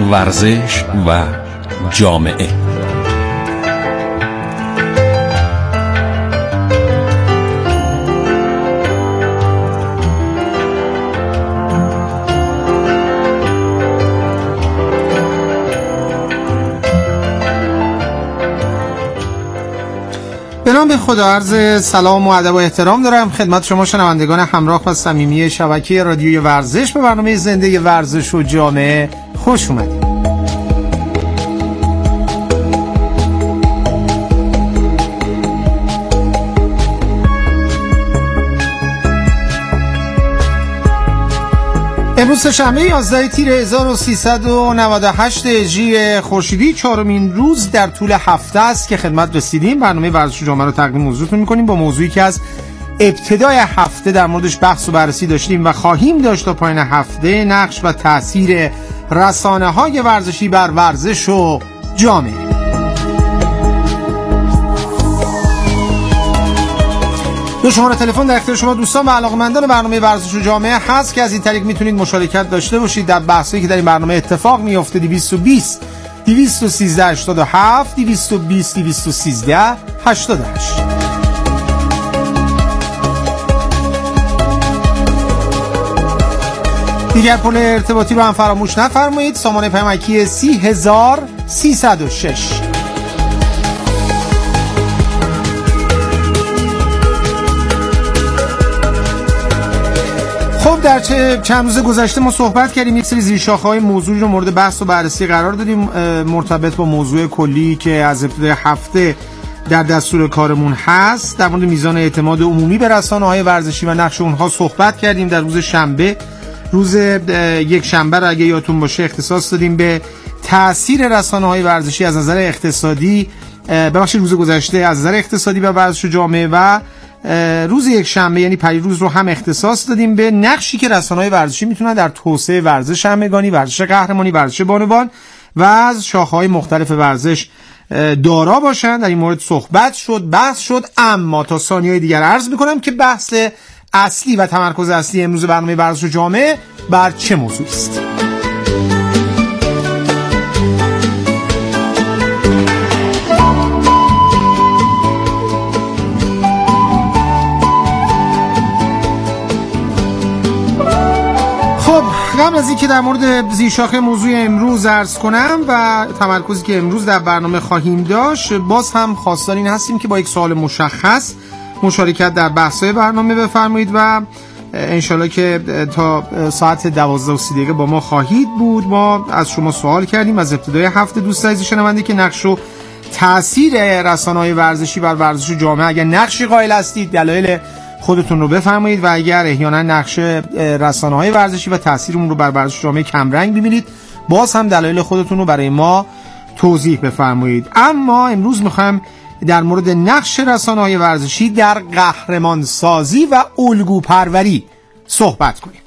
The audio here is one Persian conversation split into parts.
ورزش و جامعه. به نام خدا، عرض سلام و ادب و احترام دارم خدمت شما شنوندگان همراه و صمیمی شبکه رادیوی ورزش. به برنامه زنده ورزش و جامعه خوش اومدید. امروز شنبه 11 تیر 1398 هجری خورشیدی، چهارمین روز در طول هفته است که خدمت رسیدیم. برنامه ورزش و جامعه رو تقدیم حضورتون می‌کنیم با موضوعی که از ابتدای هفته در موردش بحث و بررسی داشتیم و خواهیم داشت تا پایان هفته: نقش و تأثیر رسانه‌های ورزشی بر ورزش و جامعه. دو شماره تلفن در اختیار شما دوستان و علاقه‌مندان برنامه ورزش و جامعه هست که از این طریق میتونید مشارکت داشته باشید در بحثایی که در این برنامه اتفاق میفته. 220 213 87 220 213 88. دیگر پل ارتباطی رو هم فراموش نفرمایید: سامانه پیامکی 30306. خب در چند روز گذشته ما صحبت کردیم، یک سری زیرشاخه‌های موضوعی رو مورد بحث و بررسی قرار دادیم مرتبط با موضوع کلی که از ابتدای هفته در دستور کارمون هست. در مورد میزان اعتماد عمومی به رسانه‌های ورزشی و نقش اونها صحبت کردیم. در روز شنبه، روز یک شنبه را اگه یادتون باشه اختصاص دادیم به تأثیر رسانه‌های ورزشی از نظر اقتصادی، ببخشید روز گذشته از نظر اقتصادی و ورزش و جامعه، و روز یک شنبه یعنی پریروز رو هم اختصاص دادیم به نقشی که رسانه‌های ورزشی میتونن در توسعه ورزش همگانی، ورزش قهرمانی، ورزش بانوان و از شاخه‌های مختلف ورزش دارا باشن. در این مورد صحبت شد، بحث شد. اما تا ثانیه‌های دیگر عرض می‌کنم که بحث اصلی و تمرکز اصلی امروز برنامه ورزش و جامعه بر چه موضوعی است؟ قبل از اینکه در مورد زیرشاخه موضوع امروز عرض کنم و تمرکزی که امروز در برنامه خواهیم داشت، باز هم خواستار این هستیم که با یک سوال مشخص مشارکت در بحث‌های برنامه بفرمایید و انشالله که تا ساعت 12:30 با ما خواهید بود. ما از شما سوال کردیم از ابتدای هفته دوست عزیز شنونده که نقش و تأثیر رسانه‌های ورزشی بر ورزش و جامعه، اگر نقشی قائل هستید دلایل خودتون رو بفرمایید، و اگر احیانا نقش رسانه‌های ورزشی و تأثیرمون رو بر ورزش جامعه کمرنگ ببینید باز هم دلایل خودتون رو برای ما توضیح بفرمایید. اما امروز می‌خوام در مورد نقش رسانه‌های ورزشی در قهرمان سازی و الگو پروری صحبت کنیم.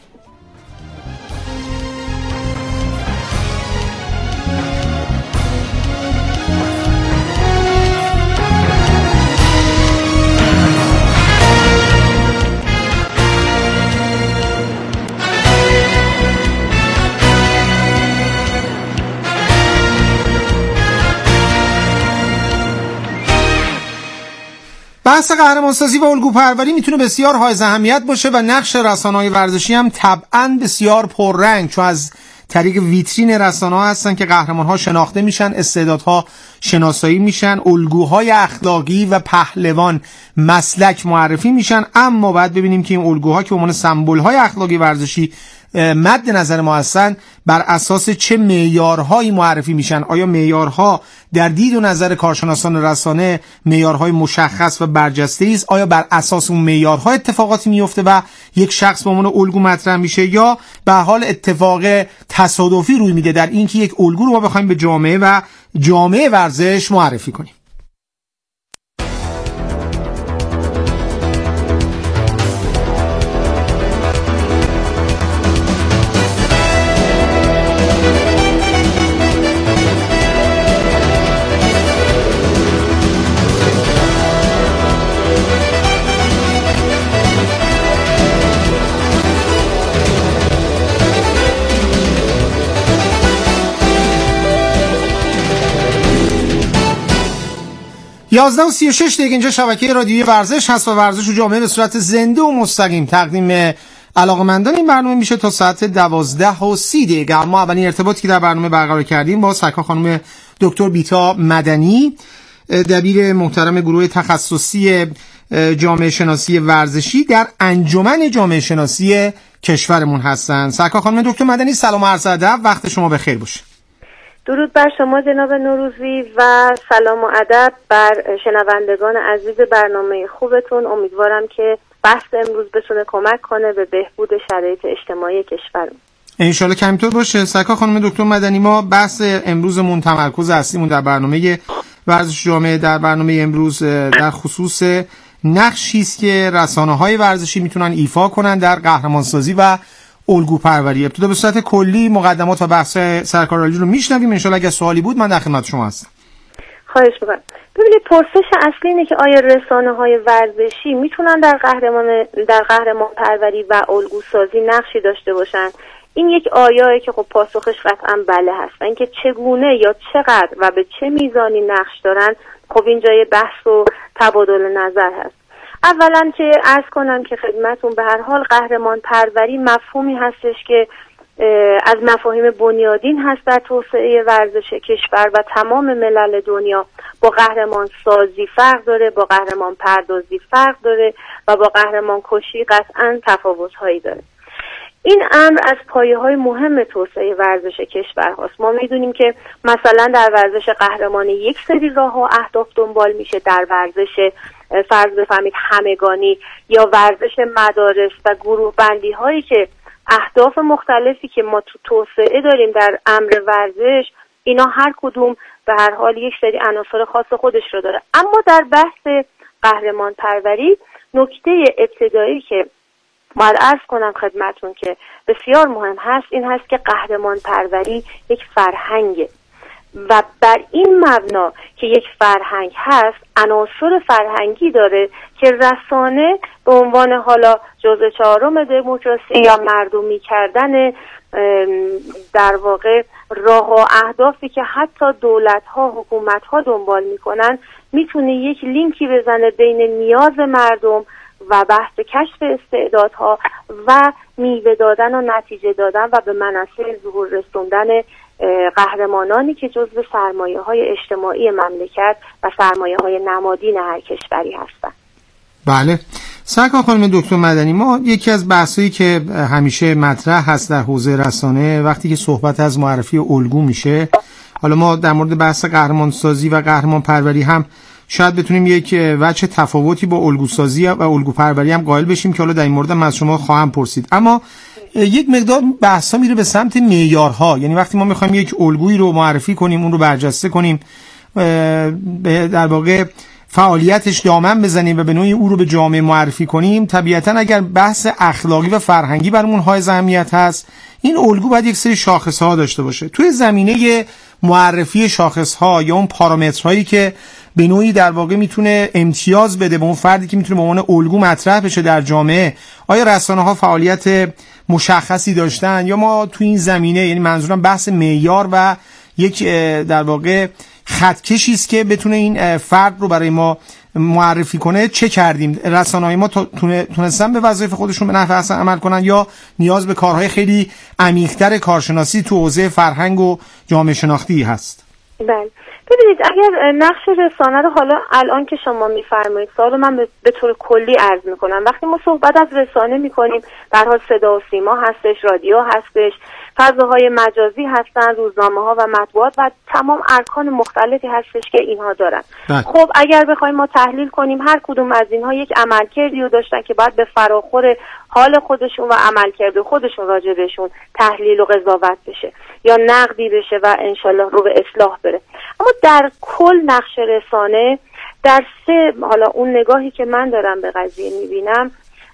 بحث قهرمانسازی و الگو پروری میتونه بسیار حائز اهمیت باشه و نقش رسانه‌های ورزشی هم طبعاً بسیار پررنگ، چون از طریق ویترین رسانه‌ها هستن که قهرمان‌ها شناخته میشن، استعدادها شناسایی میشن، الگوهای اخلاقی و پهلوان مسلک معرفی میشن. اما باید ببینیم که این الگوها که به عنوان سمبول‌های اخلاقی ورزشی مد نظر ما هستن بر اساس چه معیارهایی معرفی میشن. آیا معیارها در دید و نظر کارشناسان رسانه معیارهای مشخص و برجسته است؟ آیا بر اساس اون معیارها اتفاقاتی میفته و یک شخص به عنوان الگو مطرح میشه، یا به حال اتفاق تصادفی روی میده در اینکه یک الگو رو ما بخوایم به جامعه و جامعه ورزش معرفی کنیم؟ 11:36 اینجا شبکه رادیویی ورزش هست و ورزش و جامعه به صورت زنده و مستقیم تقدیم علاقه‌مندان این برنامه میشه تا ساعت 12:30. اما اولین ارتباطی که در برنامه برقرار کردیم با سرکار خانم دکتر بیتا مدنی، دبیر محترم گروه تخصصی جامعه شناسی ورزشی در انجمن جامعه شناسی کشورمون هستن. سرکار خانم دکتر مدنی، سلام و عرض ادب، وقت شما بخیر باشه. درود بر شما جناب نوروزی و سلام و ادب بر شنوندگان عزیز برنامه خوبتون. امیدوارم که بحث امروز بتونه کمک کنه به بهبود شرایط اجتماعی کشورمون. انشالله که همینطور باشه. سرکار خانم دکتر مدنی، ما بحث امروزمون تمرکز اصلیمون در برنامه ورزش جامعه در برنامه امروز در خصوص نقشی است که رسانه‌های ورزشی میتونن ایفا کنن در قهرمانسازی و الگو پروری. ابتدا به صورت کلی مقدمات و بحث سرکار عالی رو میشنویم. ان شاءالله اگه سوالی بود من در خدمت شما هستم. خواهش می‌کنم. ببینید، پرسش اصلی اینه که آیا رسانه‌های ورزشی میتونن در قهرمان پروری و الگو سازی نقشی داشته باشن؟ این یک آیایی که خب پاسخش قطعا بله هست. و اینکه چگونه یا چقدر و به چه میزانی نقش دارن، خب این جای بحث و تبادل نظر هست. اولا که عرض کنم که خدمتون به هر حال قهرمان پروری مفهومی هستش که از مفاهیم بنیادین هست در توسعه ورزش کشور و تمام ملل دنیا. با قهرمان سازی فرق داره، با قهرمان پردازی فرق داره و با قهرمان کشی قطعا تفاوت‌هایی داره. این امر از پایه‌های مهم توسعه ورزش کشور هاست. ما میدونیم که مثلا در ورزش قهرمانی یک سری راه و اهداف دنبال میشه، در ورزش فرض بفهمید همگانی یا ورزش مدارس و گروه بندی هایی که اهداف مختلفی که ما تو توسعه داریم در امر ورزش، اینا هر کدوم به هر حال یک سری عناصر خاص خودش رو داره. اما در بحث قهرمان پروری نکته ابتدایی که باید عرض کنم خدمتون که بسیار مهم هست این هست که قهرمان پروری یک فرهنگه و بر این مبنا که یک فرهنگ هست عناصر فرهنگی داره که رسانه به عنوان حالا جزء چهارم دموکراسی یا مردمی کردن در واقع راه و اهدافی که حتی دولت‌ها حکومت‌ها دنبال می‌کنن میتونه یک لینکی بزنه بین نیاز مردم و بحث کشف استعدادها و میوه دادن و نتیجه دادن و به منصه ظهور رسوندن قهرمانانی که جزو سرمایه‌های اجتماعی مملکت و سرمایه‌های نمادین هر کشوری هستند. بله. سرکار خانم دکتر مدنی، ما یکی از بحثایی که همیشه مطرح هست در حوزه رسانه وقتی که صحبت از معرفی الگو میشه، حالا ما در مورد بحث قهرمانسازی و قهرمان پروری هم شاید بتونیم یک وجه تفاوتی با الگوسازی و الگو پروری هم قائل بشیم که حالا در این مورد من از شما خواهم پرسید. اما یک مقدار بحثا میره به سمت معیارها، یعنی وقتی ما میخوایم یک الگویی رو معرفی کنیم، اون رو برجسته کنیم، در واقع فعالیتش دامن بزنیم و به نوعی او رو به جامعه معرفی کنیم، طبیعتا اگر بحث اخلاقی و فرهنگی برامون حائز اهمیت هست، این الگو باید یک سری شاخص‌ها داشته باشه. توی زمینه معرفی شاخص‌ها یا اون پارامترهایی که به نوعی در واقع میتونه امتیاز بده به اون فردی که میتونه به عنوان الگو مطرح بشه در جامعه، آیا رسانه‌ها فعالیت مشخصی داشتن یا ما توی این زمینه، یعنی منظورم بحث معیار و یک در واقع خطکشی است که بتونه این فرد رو برای ما معرفی کنه، چه کردیم؟ رسانه‌های ما تونستن به وظایف خودشون به نحو احسن عمل کنن یا نیاز به کارهای خیلی عمیق‌تر کارشناسی تو حوزه فرهنگ و جامعه شناختی هست؟ بله. ببینید، اگر نقش رسانه رو حالا الان که شما میفرمایید سوالو من به طور کلی عرض میکنم. وقتی ما صحبت از رسانه میکنیم در حال صدا و سیما هستش، رادیو هستش، فضاهای مجازی هستن، روزنامه‌ها و مطبوعات و تمام ارکان مختلفی هستش که اینها دارن. خب اگر بخوایم ما تحلیل کنیم هر کدوم از اینها یک عملکردی رو داشتن که باید به فراخور حال خودشون و عملکرد خودشون راجع بهشون تحلیل و قضاوت بشه یا نقدی بشه و انشالله رو به اصلاح بره. اما در کل نقش رسانه در حالا اون نگاهی که من دارم به قضیه میبینم،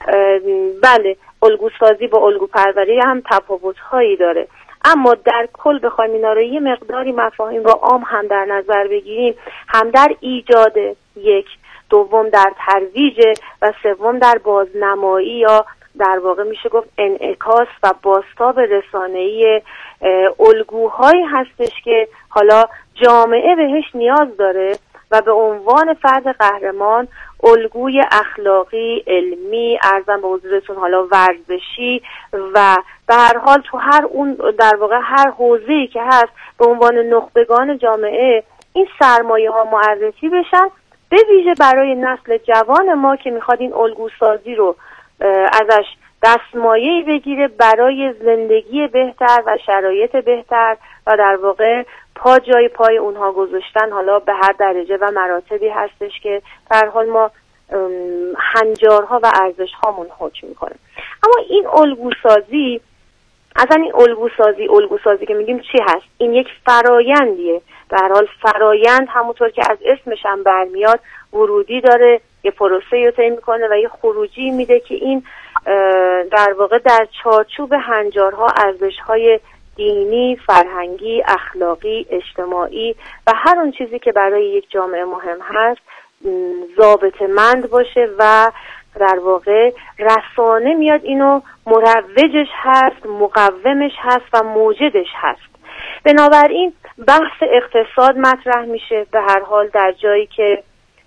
بله الگوسازی با الگو پروری هم تفاوت‌هایی داره، اما در کل بخوایم اینا رو یه مقداری مفاهیم رو عام هم در نظر بگیریم، هم در ایجاد یک، دوم در ترویج و سوم در بازنمایی یا در واقع میشه گفت انعکاس و بازتاب رسانه‌ای الگوهایی هستش که حالا جامعه بهش نیاز داره و به عنوان فرد قهرمان الگوی اخلاقی، علمی، ارزم به حضورتون حالا ورزشی و به هر حال تو هر اون در واقع هر حوزه‌ای که هست به عنوان نخبگان جامعه این سرمایه ها معرفی بشن، به ویژه برای نسل جوان ما که میخواد این الگوسازی رو ازش دستمایه‌ای بگیره برای زندگی بهتر و شرایط بهتر و در واقع پا جای پای اونها گذاشتن، حالا به هر درجه و مراتبی هستش که در حال ما هنجارها و ارزش‌هامون حکم میکنه. اما این الگوسازی، اصلا این الگوسازی که میگیم چی هست؟ این یک فرایندیه. به هر حال فرایند همونطور که از اسمش هم برمیاد ورودی داره، یه پروسه‌ای رو طی میکنه و یه خروجی میده که این در واقع در چارچوب هنجارها ارزش‌های دینی، فرهنگی، اخلاقی، اجتماعی و هر اون چیزی که برای یک جامعه مهم هست ضابطه‌مند باشه و در واقع رسانه میاد اینو مروجش هست، مقومش هست و موجدش هست. بنابراین بحث اقتصاد مطرح میشه به هر حال در جایی که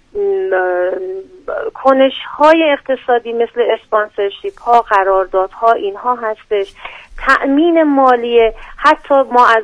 کنش‌های اقتصادی مثل اسپانسرشیپ ها، قراردادها اینها هستش، تأمین مالی. حتی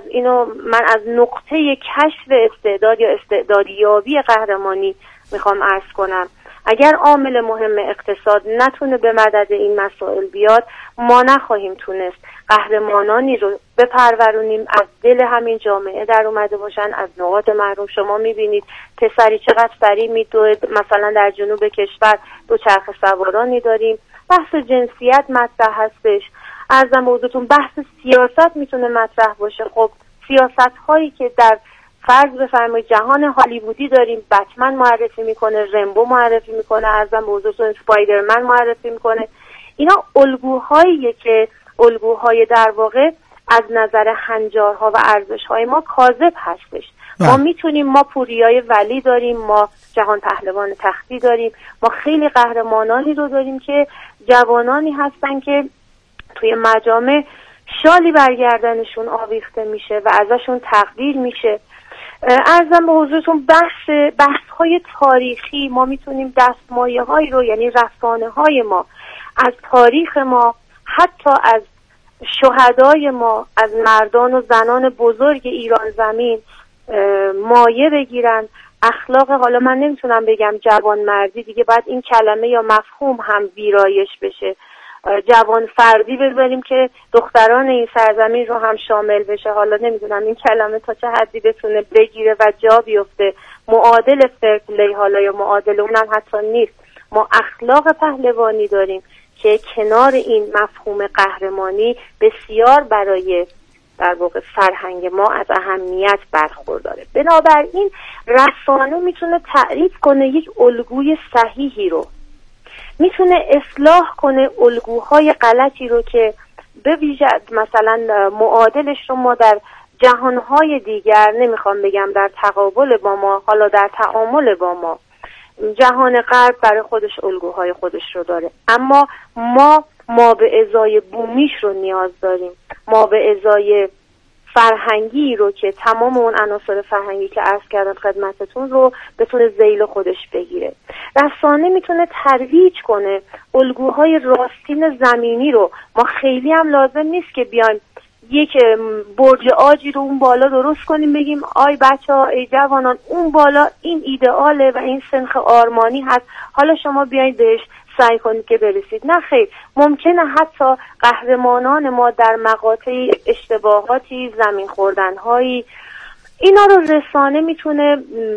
من از نقطه کشف استعداد یا استعدادیابی قهرمانی میخوام عرض کنم، اگر عامل مهم اقتصاد نتونه به مدد این مسائل بیاد، ما نخواهیم تونست قهرمانانی رو بپرورونیم از دل همین جامعه در اومده باشن، از نقاط محروم. شما میبینید پسری چقدر سریع میدوه، مثلا در جنوب کشور دوچرخه سوارانی داریم. بحث جنسیت مطرح هستش. عرضم به حضورتون بحث سیاست میتونه مطرح باشه. خب سیاست هایی که در فرض بفرمایید جهان هالیوودی داریم، بتمن معرفی میکنه، رمبو معرفی میکنه، ارزم به حضورتون اسپایدرمن معرفی میکنه. اینا الگوهاییه که الگوهای در واقع از نظر هنجارها و ارزشهای ما کاذب هستش. ما میتونیم، ما پوریای ولی داریم، ما جهان پهلوان تختی داریم، ما خیلی قهرمانانی رو داریم که جوانانی هستن که توی مجامع شالی برگردنشون آویخته میشه و ازشون تقدیر میشه. عرضم به حضورتون بحث‌های تاریخی، ما میتونیم دستمایه‌هایی رو، یعنی رسانه‌های ما از تاریخ ما، حتی از شهدای ما، از مردان و زنان بزرگ ایران زمین مایه بگیرن. اخلاق، حالا من نمیتونم بگم جوان مردی دیگه، بعد این کلمه یا مفهوم هم ویرایش بشه، جوان فردی بذاریم که دختران این سرزمین رو هم شامل بشه. حالا نمیدونم این کلمه تا چه حدی بتونه بگیره و جا بیفته. معادل فرپلی حالا یا معادل اونم حتی نیست. ما اخلاق پهلوانی داریم که کنار این مفهوم قهرمانی بسیار برای در واقع فرهنگ ما از اهمیت برخورداره. بنابراین رسانه میتونه تعریف کنه یک الگوی صحیحی رو، میتونه اصلاح کنه الگوهای غلطی رو که به ویژه مثلا معادلش رو ما در جهانهای دیگر، نمیخوام بگم در تقابل با ما، حالا در تعامل با ما، جهان غرب برای خودش الگوهای خودش رو داره، اما ما به ازای بومیش رو نیاز داریم، ما به ازای فرهنگی رو که تمام اون عناصر فرهنگی که عرض کردم خدمتتون رو بتونه ذیل خودش بگیره. رسانه میتونه ترویج کنه الگوهای راستین زمینی رو. ما خیلی هم لازم نیست که بیایم یک برج آجی رو اون بالا درست کنیم بگیم آی بچه‌ها، ای جوانان، اون بالا این ایدئاله و این سنخ آرمانی هست، حالا شما بیاید بهش سعی کنید که برسید. نه خیر، ممکنه حتی قهرمانان ما در مقاطع اشتباهاتی، زمین خوردنهایی، اینا رو رسانه میتونه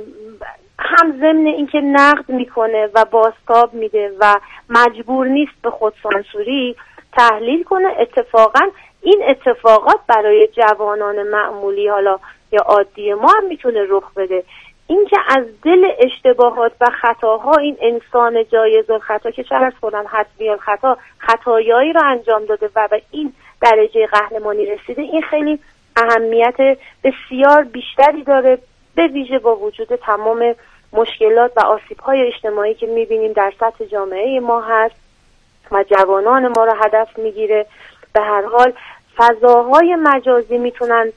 هم ضمن اینکه نقد میکنه و بازتاب میده و مجبور نیست به خودسانسوری تحلیل کنه. اتفاقا این اتفاقات برای جوانان معمولی حالا یا عادی ما هم میتونه رخ بده. اینکه از دل اشتباهات و خطاها این انسان جایز الخطا که چه عرض کنم حتمی الخطا خطایایی رو انجام داده و به این درجه قهرمانی رسیده، این خیلی اهمیت بسیار بیشتری داره، به ویژه با وجود تمام مشکلات و آسیب‌های اجتماعی که می‌بینیم در سطح جامعه ما هست و جوانان ما رو هدف می‌گیره. به هر حال فضاهای مجازی میتونن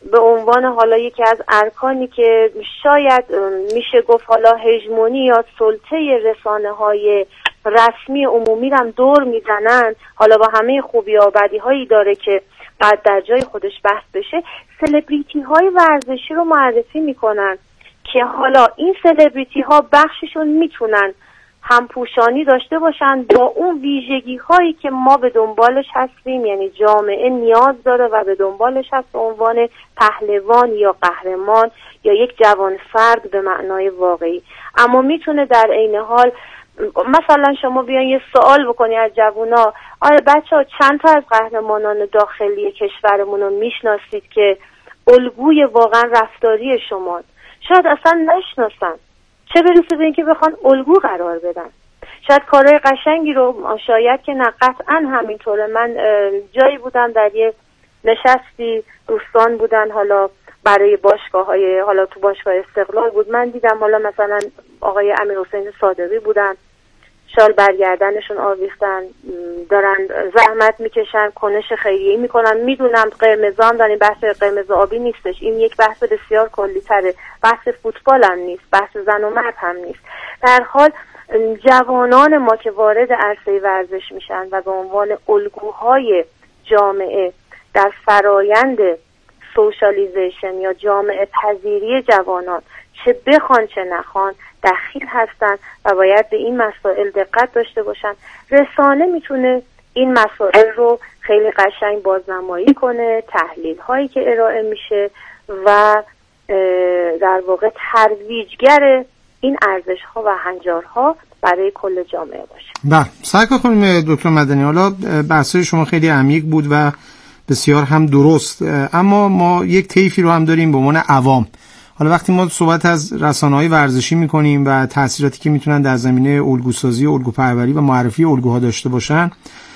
به عنوان حالا یکی از ارکانی که شاید میشه گفت حالا هژمونی یا سلطه رسانه‌های رسمی عمومی رو هم دور میزنن، حالا با همه خوبی و بدی هایی داره که بعد در جای خودش بحث بشه، سلبریتی های ورزشی رو معرفی میکنن که حالا این سلبریتی ها بخششون میتونن همپوشانی داشته باشن با اون ویژگی هایی که ما به دنبالش هستیم، یعنی جامعه نیاز داره و به دنبالش هست به عنوان پهلوان یا قهرمان یا یک جوان فرد به معنای واقعی. اما میتونه در عین حال مثلا شما بیان یه سوال بکنی از جوونا، آره بچه‌ها چند تا از قهرمانان داخلی کشورمون رو میشناسید که الگوی واقعا رفتاری شما؟ شاید اصلا نشناسن، چه برسه به اینکه بخوان الگو قرار بدن. شاید کارهای قشنگی رو، شاید که نه قطعا همینطوره. من جایی بودم در یه نشستی، دوستان بودن حالا برای باشگاه‌های، حالا تو باشگاه استقلال بود، من دیدم حالا مثلا آقای امیرحسین صادقی بودن، شال برگردنشون آویختن، دارن زحمت میکشن، کنش خیریه‌ای میکنن. میدونم قرمزا هم دارن، بحث قرمز آبی نیستش، این یک بحث بسیار کلی تره، بحث فوتبال هم نیست، بحث زن و مرد هم نیست. در حال جوانان ما که وارد عرصه ورزش میشن و به عنوان الگوهای جامعه در فرایند سوشالیزیشن یا جامعه پذیری جوانان، چه بخوان چه نخوان، دخیل هستن و باید به این مسائل دقت داشته باشن. رسانه میتونه این مسائل رو خیلی قشنگ بازنمایی کنه، تحلیل هایی که ارائه میشه و در واقع ترویجگر این ارزش ها و هنجارها برای کل جامعه باشه. بله، سعی کنیم دکتر مدنی. حالا بحثای شما خیلی عمیق بود و بسیار هم درست، اما ما یک طیفی رو هم داریم به عنوان عوام. حالا وقتی ما صحبت از رسانه‌های ورزشی می‌کنیم و تأثیراتی که میتونن در زمینه الگوسازی، الگوپروری و معرفی الگوها داشته باشن،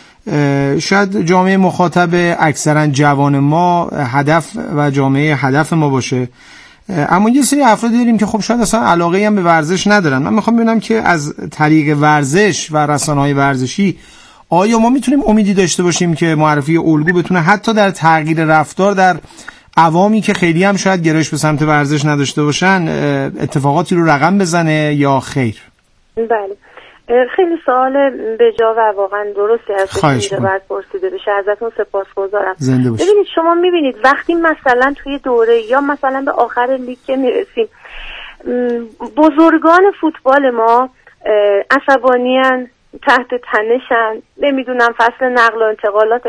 شاید جامعه مخاطب اکثرا جوان ما هدف و جامعه هدف ما باشه، اما یه سری افرادی داریم که خب شاید اصلا علاقه‌ای هم به ورزش ندارن. من میخوام ببینم که از طریق ورزش و رسانه‌های ورزشی آیا ما میتونیم امیدی داشته باشیم که معرفی الگو بتونه حتی در تغییر رفتار در عوامی که خیلی هم شاید گرایش به سمت ورزش نداشته باشن اتفاقاتی رو رقم بزنه یا خیر؟ بله، خیلی سوال بجا و واقعا درستی هست که باید پرسیده بشه. ازتون سپاسگزارم. ببینید شما میبینید وقتی مثلا توی دوره یا مثلا به آخر لیگ که میرسیم، بزرگان فوتبال ما عصبانیان، تحت تنشن، نمیدونم فصل نقل و انتقالات.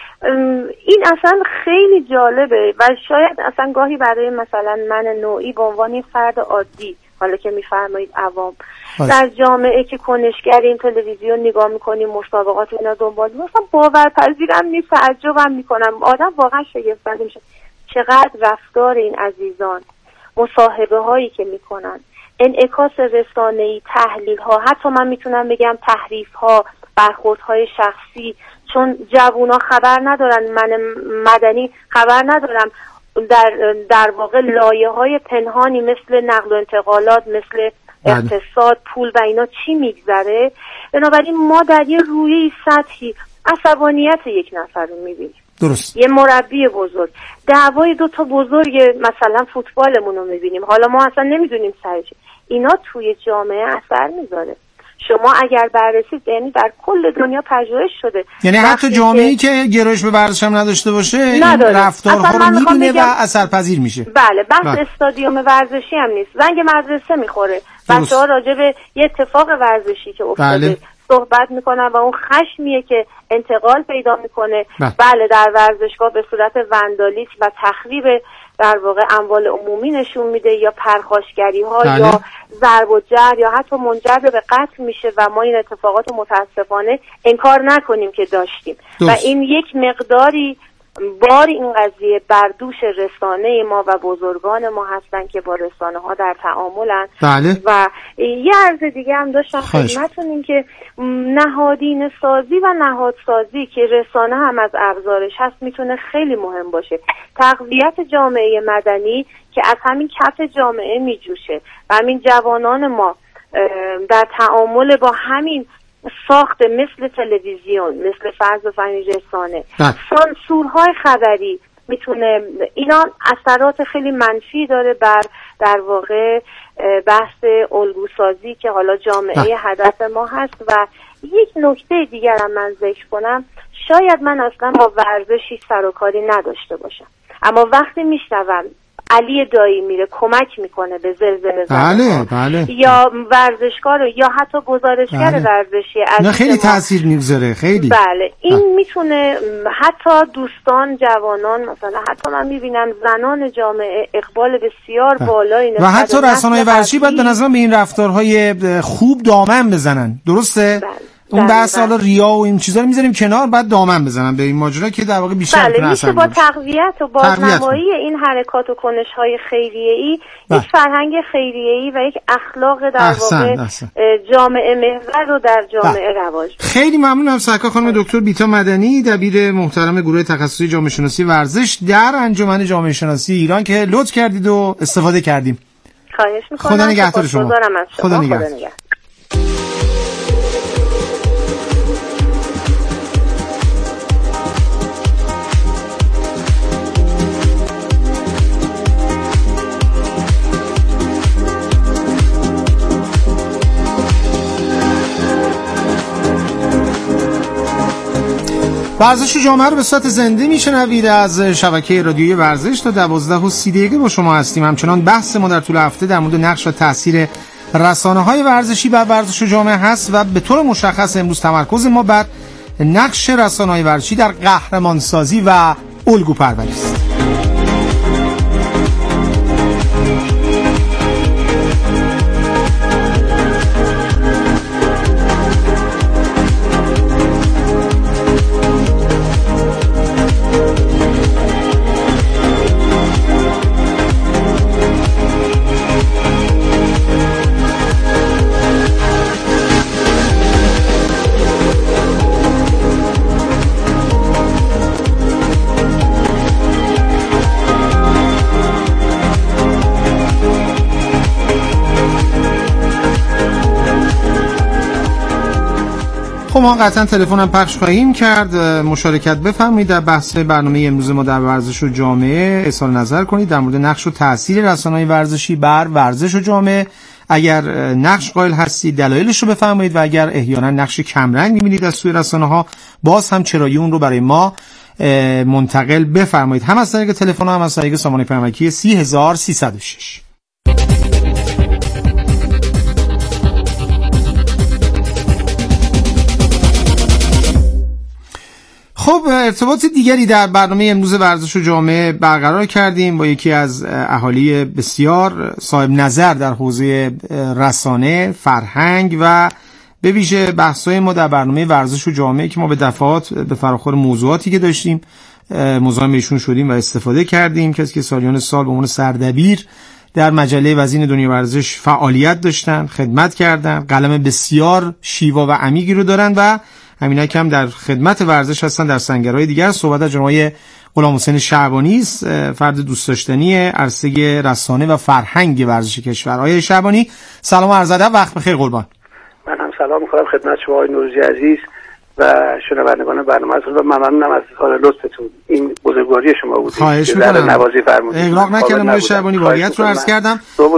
این اصلا خیلی جالبه و شاید اصلا گاهی برای مثلا من نوعی به عنوان فرد عادی، حالا که میفرمایید عوام، در جامعه که کنشگریم، تلویزیون نگاه میکنیم، مسابقات اینا دنبال میکنیم، اصلا باورپذیرم نیست، تعجبم میکنم، آدم واقعا شگفت‌زده میشه چقدر رفتار این عزیزان، مصاحبه هایی که میکنن، انعکاس رسانه‌ای، تحلیل ها، حتی من میتونم بگم تحریف ها، برخورد های شخصی، چون جوونا خبر ندارن، من مدنی خبر ندارم در واقع لایه های پنهانی مثل نقل و انتقالات، مثل اقتصاد، پول و اینا چی میگذره. بنابراین ما در یه رویه سطحی عصبانیت یک نفر رو میبینیم، درست، یه مربی بزرگ، دعوای دو تا بزرگ مثلا فوتبالمون رو میبینیم، حالا ما اصلا نمیدونیم سرش. اینا توی جامعه اثر میذاره. شما اگر بررسید، یعنی در کل دنیا پژوهش شده، یعنی حتی جامعه‌ای که گرایش به ورزش هم نداشته باشه این رفتارها رو می‌بینه و اثرپذیر میشه. بله، بحث استادیوم ورزشی هم نیست، زنگ مدرسه میخوره، بچه‌ها راجع به یه اتفاق ورزشی که افتاده صحبت میکنن و اون خشمیه که انتقال پیدا میکنه. بله، در ورزشگاه به صورت وندالیسم و تخریب در واقع اموال عمومی نشون میده، یا پرخاشگری ها یا ضرب و جرح یا حتی منجر به قتل میشه و ما این اتفاقات متاسفانه انکار نکنیم که داشتیم و این یک مقداری بار این قضیه بر دوش رسانه ما و بزرگان ما هستن که با رسانه ها در تعاملن. و یه عرض دیگه هم داشتم خدمتتون، این که نهادین سازی و نهادسازی که رسانه هم از ابزارش هست میتونه خیلی مهم باشه. تقویت جامعه مدنی که از همین کف جامعه میجوشه و همین جوانان ما در تعامل با همین ساخت مثل تلویزیون، مثل فرض و فنی رسانه، سانسورهای خبری میتونه اینا اثرات خیلی منفی داره بر در واقع بحث الگوسازی که حالا جامعه هدف ما هست. و یک نکته دیگر هم من ذکر کنم، شاید من اصلا با ورزشی سر و کاری نداشته باشم، اما وقتی میشنوم علی دایی میره کمک میکنه به زلزله زدن یا ورزشکار یا حتی گزارشگر ورزشی نه خیلی تاثیر میگذاره خیلی. بله این میتونه حتی دوستان جوانان، مثلا حتی من میبینم زنان جامعه اقبال بسیار بالایی و حتی رسانه‌های ورزشی باید به نظرم به این رفتارهای خوب دامن بزنن. درسته؟ بله. اون بحث حالا ریا و این چیزا رو میذاریم کنار، بعد دامن بزنن به این ماجرا که در واقع بیشتر بله میشه با تقویت و بازنمایی این حرکات و کنش‌های خیریه‌ای یک فرهنگ خیریه‌ای و یک اخلاق در واقع جامعه محور رو در جامعه رواج بده. خیلی ممنونم سرکار خانم دکتر بیتا مدنی، دبیر محترم گروه تخصصی جامعه شناسی ورزش در انجمن جامعه شناسی ایران که لطف کردید و استفاده کردیم. خواهش می‌کنم. خدا نگهدار شما. خدا نگهدار. ورزش جامعه رو به صورت زنده میشنوید از شبکه رادیویی ورزش. تا 12:30 با شما هستیم. همچنان بحث ما در طول هفته در مورد نقش و تاثیر رسانه‌های ورزشی بر ورزش جامعه هست و به طور مشخص امروز تمرکز ما بر نقش رسانه‌های ورزشی در قهرمانسازی و الگوپروری است. خب ما قطعا تلفنم پخش خواهیم کرد. مشارکت بفرمایید در بحث برنامه امروز ما در ورزش و جامعه. اظهار نظر کنید در مورد نقش و تاثیر رسانه‌های ورزشی بر ورزش و جامعه. اگر نقش قائل هستید دلایلش رو بفرمایید و اگر احیانا نقش کمرنگ می‌بینید از سوی رسانه‌ها باز هم چرایی اون رو برای ما منتقل بفرمایید. هم از طریق تلفن هم از طریق سامانه پیامکی 30306. خب ارتباط دیگری در برنامه امروز ورزش و جامعه برقرار کردیم با یکی از اهالی بسیار صاحب نظر در حوزه رسانه، فرهنگ و به ویژه بحث‌های ما در برنامه ورزش و جامعه که ما به دفعات به فراخور موضوعاتی که داشتیم مزاحم ایشون شدیم و استفاده کردیم. کسی که سالیان سال به عنوان سردبیر در مجله وزین دنیا ورزش فعالیت داشتن، خدمت کردن، قلم بسیار شیوا و عمیقی رو دارن و همینا که هم در خدمت ورزش هستن در سنگرهای دیگر. صحبت از جناب غلام حسین شعبانی است، فرد دوست داشتنی عرصه رسانه و فرهنگ ورزش کشور. آقای شعبانی سلام و عرض ادب، وقت بخیر قربان. من هم سلام می‌کنم خدمت شما آقای نوروزی عزیز و شنوندگان برنامه هستم و ممنونم از کار لطفتون. این بزرگواری شما بود. خواهش می‌کنم. نوازی فرمودید. اغراق نکردم آقای شعبانی، واقعیت رو عرض کردم.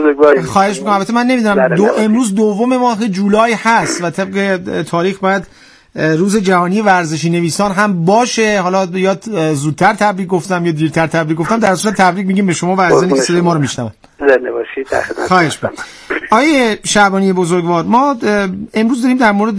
خواهش می‌کنم. البته من نمی‌دونم امروز دوم ماه جولای هست و طبق تاریخ باید روز جهانی ورزشی نویسان هم باشه. حالا یا زودتر تبریک گفتم یا دیرتر تبریک گفتم، در صورت تبریک میگیم به شما و عزیزانی که صدای ما رو میشنون. زنده باشید. خواهش می‌کنم. آقای شعبانی بزرگوار، ما امروز داریم در مورد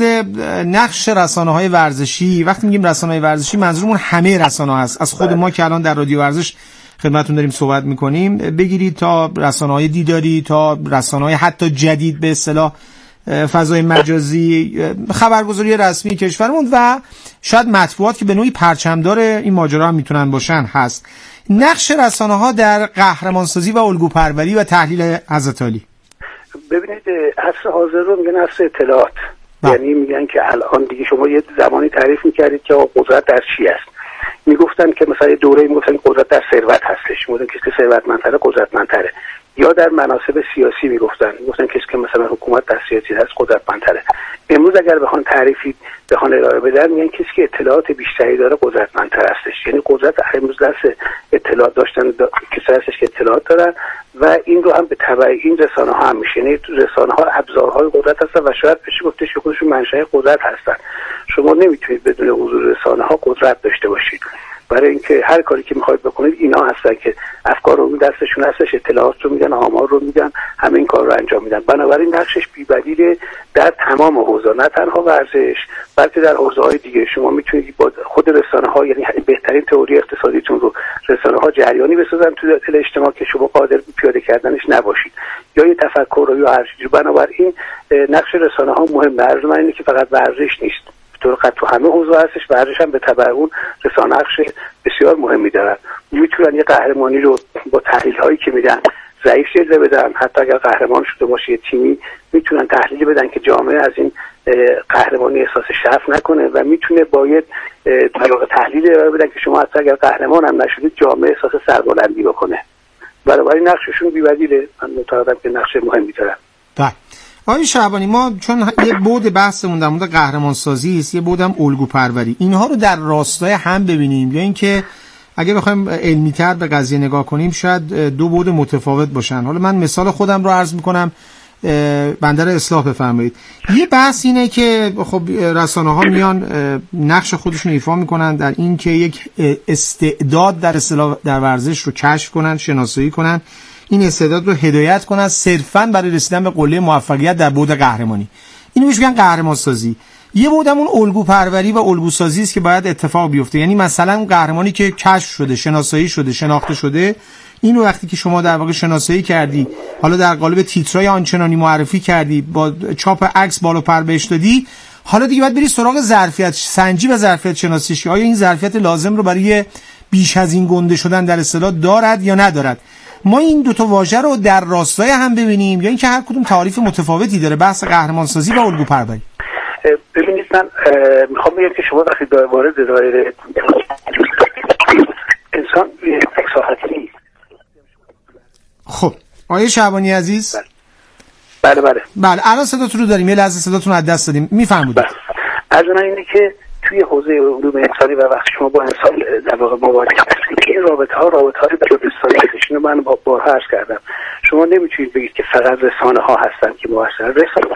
نقش رسانه‌های ورزشی. وقتی میگیم رسانه‌های ورزشی منظورمون همه رسانه‌ها هست، از خود ما که الان در رادیو ورزش خدمتتون داریم صحبت می‌کنیم بگیرید تا رسانه‌های دیداری، تا رسانه‌های حتی جدید به اصطلاح فضای مجازی، خبرگزاری رسمی کشورمون و شاید مطبوعات که به نوعی پرچمدار این ماجرا هم میتونن باشن هست. نقش رسانه‌ها در قهرمانسازی و الگوپروری و تحلیل حضرت علی. ببینید عصر حاضر رو میگن عصر اطلاعات. یعنی میگن که الان دیگه شما یه زمانی تعریف میکردید که قدرت در چی است. میگفتن که مثلا دوره میگفتن قدرت در ثروت هستش، میگفتن کسی که ثروتمندتره قدرتمندتره. یا در مناصب سیاسی میگفتن کسی که مثلا حکومت در سیاسی هست قدرتمندتره. امروز اگر بخوان تعریفی ارائه بدن میگن کسی که اطلاعات بیشتری داره قدرتمندتر هستش. یعنی قدرت امروز دست اطلاعات داشتن کسایی هستش که اطلاعات دارن و این رو هم به تبع این رسانه ها هم میشه. یعنی رسانه ها ابزارهای قدرت هستن و شاید بشه گفتش که خودشون منشأ قدرت هستن. شما نمیتونید بدون حضور رسانه ها قدرت داشته باشید، برای اینکه هر کاری که میخواید بکنید اینا هستن که افکار رو دستشون هستش، اطلاعات رو میدن، آمار رو میدن، همه این کار رو انجام میدن. بنابراین نقشش بی‌بدیله در تمام حوزه‌ها، نه تنها ورزش بلکه در حوزه‌های دیگه. شما میتونید با خود رسانه ها، یعنی بهترین تئوری اقتصادیتون رو رسانه ها جریانی بسازن تو اجتماع که شما قادر به پیاده کردنش نباشید، یا یه تفکر رو یا هر چیزی. بنابراین نقش رسانه ها مهمه. عرض من اینه که فقط ورزش نیست، تو همه حوزه هستش. ورزش هم به تبع اون رسانه نقش بسیار مهمی دارن. میتونن یه قهرمانی رو با تحلیل هایی که میدن ضعیف جلوه بدن. حتی اگر قهرمان شده باشه یه تیمی، میتونن تحلیل بدن که جامعه از این قهرمانی احساس شرف نکنه و میتونه باید در واقع تحلیل ارائه بدن که شما حتی اگر قهرمان هم نشدید جامعه احساس سربلندی بکنه. بنابراین نقششون بی‌بدیله. من معتقدم که نقش مهمی دارن. آقای شعبانی، ما چون یه بعد بحثمون در مورد قهرمان سازی است، یه بعدم الگو پروری، اینها رو در راستای هم ببینیم یا اینکه اگه بخوایم علمی‌تر به قضیه نگاه کنیم شاید دو بعد متفاوت باشن. حالا من مثال خودم رو عرض می‌کنم، بنده رو اصلاح بفرمایید. یه بحث اینه که خب رسانه‌ها میان نقش خودشون ایفا میکنن در این که یک استعداد در اصطلاح در ورزش رو کشف کنن، شناسایی کنن، این استعداد رو هدایت کنن صرفاً برای رسیدن به قله موفقیت در بعد قهرمانی. اینو بهش میگن قهرمان سازی. یه بودم اون الگو پروری و الگو سازی است که باید اتفاق بیفته. یعنی مثلا اون قهرمانی که کشف شده، شناسایی شده، شناخته شده، اینو وقتی که شما در واقع شناسایی کردی، حالا در قالب تیترای آنچنانی معرفی کردی، با چاپ عکس بالا پر بهش دادی، حالا دیگه باید بری سراغ ظرفیت سنجی و ظرفیت شناسی که آیا این ظرفیت لازم رو برای بیش از این گنده شدن در اصطلاح دارد یا ندارد. ما این دو تا واژه رو در راستای هم ببینیم یا اینکه هر کدوم تعریف متفاوتی داره، بحث قهرمان سازی و الگو پروری. ببینید، من میخوام بگم که شما وقتی وارد دایره انسان اکساحتی نیست. خب آقای شعبانی عزیز، بله الان صداتون رو داریم. یه لحظه صداتون از دست دادیم، میفرمایید. از من اینه که توی حوزه علوم انسانی و وقتی شما با انسان در واقع مواجه هستید، این رابطه‌های دوستانه هستن. من بارها عرض کردم شما نمیتونید بگید که فقط رسانه‌ها هستن که موثر.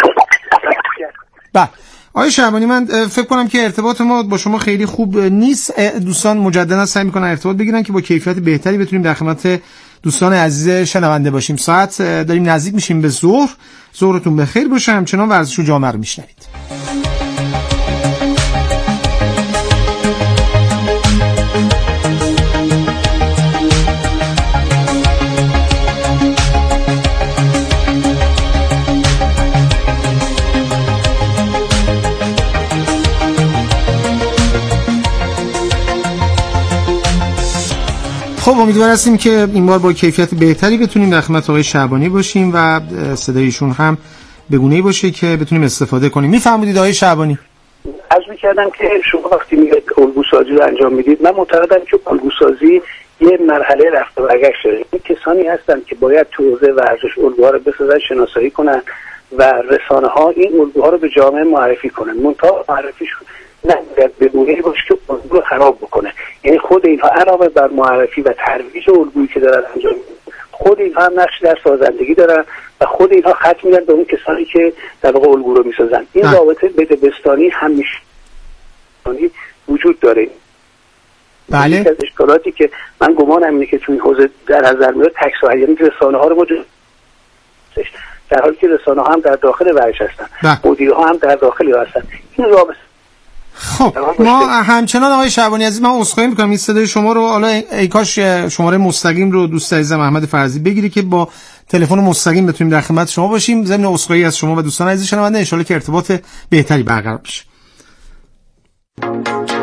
بله آقای شعبانی، من فکر کنم که ارتباط ما با شما خیلی خوب نیست. دوستان مجددا سعی می‌کنن ارتباط بگیرن که با کیفیت بهتری بتونیم در خدمت دوستان عزیز شنونده باشیم. ساعت داریم نزدیک میشیم به ظهر. ظهرتون بخیر باشه. همچنان ورزش و جامعه رو میشنوید. خب امیدوار هستیم که این بار با کیفیت بهتری بتونیم در خدمت آقای شعبانی باشیم و صدایشون هم به گونه‌ای باشه که بتونیم استفاده کنیم. میفرمایید آقای شعبانی؟ عرض می‌کردم که شما وقتی میگید الگوسازی رو انجام میدید، من معتقدم که الگوسازی یه مرحله رفت و برگشت داره. این کسانی هستن که باید تو حوزه ورزش الگوها رو بسازن، شناسایی کنن و رسانه‌ها این الگوها رو به جامعه معرفی کنن. منتها معرفیشون نباید به گونه‌ای باشه که الگو رو خراب بکنه. یعنی خود اینها علاوه بر معرفی و ترویج الگویی که دارن انجام میدن، خود اینها هم نقشی در سازندگی دارن و خود اینها ختم میدن به اون کسانی که در واقع الگو رو میسازن. این رابطه بدبستانی همیشه وجود داره. بله. یکی از اشکالاتی که من گمانم اینه که توی این حوزه در نظر میاد تکثر، یعنی رسانه‌ها رو موجود در حالی که رسانه‌ها هم در داخل ورزش هستن، مدیرها هم در داخل هستن. این رابطه. خب ما همچنان آقای شعبانی عزیز، من عذرخواهی می‌کنم این صدای شما رو، حالا ای کاش شماره مستقیم رو دوست عزیزم احمد فرزی بگیری که با تلفن مستقیم بتونیم در خدمت شما باشیم. ضمن عذرخواهی از شما و دوستان عزیز شنونده، ان شاءالله که ارتباط بهتری برقرار بشه.